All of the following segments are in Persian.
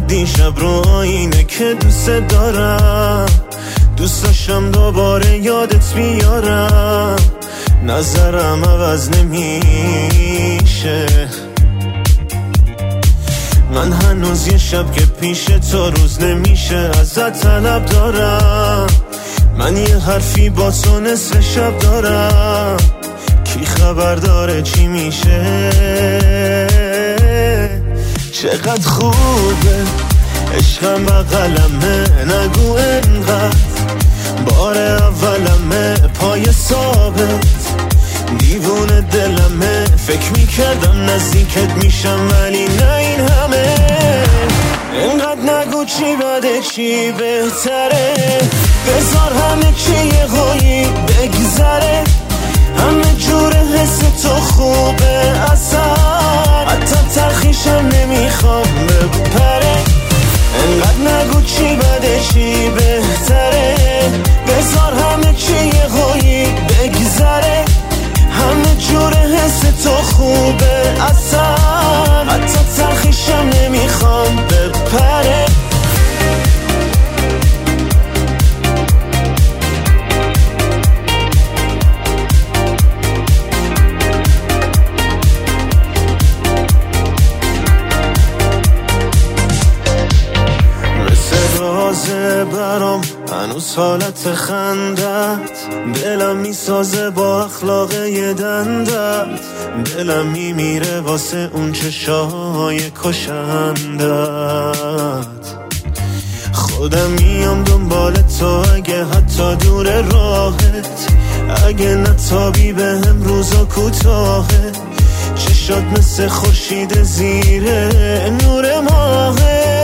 دیشب رو آینه که دوست دارم، دوست داشتم دوباره یادت بیارم، نظرم عوض نمیشه. من هنوز یه شب که پیش تو روز نمیشه ازت طلب دارم. من یه حرفی با تو نصف شب دارم، کی خبر داره چی میشه؟ چقدر خوبه عشقم بغلمه، نگو انقدر بار اولمه، پای ثابت دیوونه دلمه. فکر میکردم نزدیکت میشم ولی نه این همه. انقدر نگو چی بده چی بهتره، بذار همه چی یه قوی بگذره. همه جور حس تو خوبه اصلا، حتی تلخیشم نمیخوام بپره. انقدر نگو چی بده چی بهتره، بذار همه چی یه قوی بگذره. همه جور حس تو خوبه اصلا، حتی تلخیشم نمیخوام بپره. برام هنوز حالت خندت، دلم میسازه با اخلاق یه دندت. دلم میمیره واسه اون چشای کشندت. خودم میام دنبال تو اگه حتی دور راهت، اگه نتابی به هم روزا کوتاهه. چشات مثل خورشید زیره نور ماهه.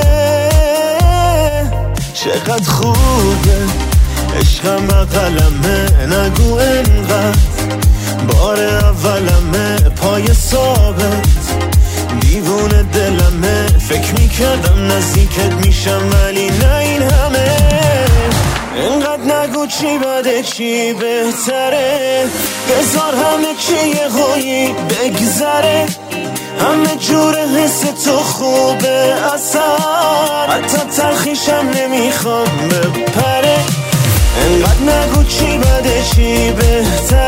چقدر خوبه عشقم بغلمه، نگو انقدر بار اولمه، پای ثابت دیوونه دلمه. فکر میکردم نزدیکت میشم ولی نه این همه. انقدر نگو چی بده چی بهتره، بذار همه چی یه قوی بگذره. همه جور حس تو خوبه اصلا، حتی تلخیشم نمیخوام بپره. انقدر نگو چی بده چی بهتره،